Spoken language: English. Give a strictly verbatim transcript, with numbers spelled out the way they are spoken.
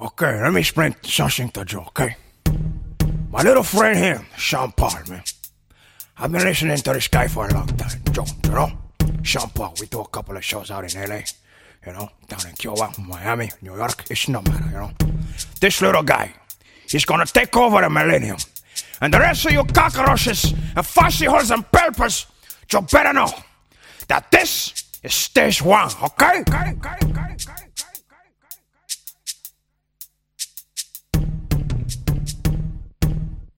Okay, let me explain something to you, okay? My little friend here, Sean Paul, man. I've been listening to this guy for a long time, Joe, you know? Sean Paul, we do a couple of shows out in L A, you know, down in Cuba, Miami, New York, it's no matter, you know? This little guy, he's gonna take over the millennium. And the rest of you cockroaches and fussy holes and pelpers, you better know that this is stage one, okay? okay, okay.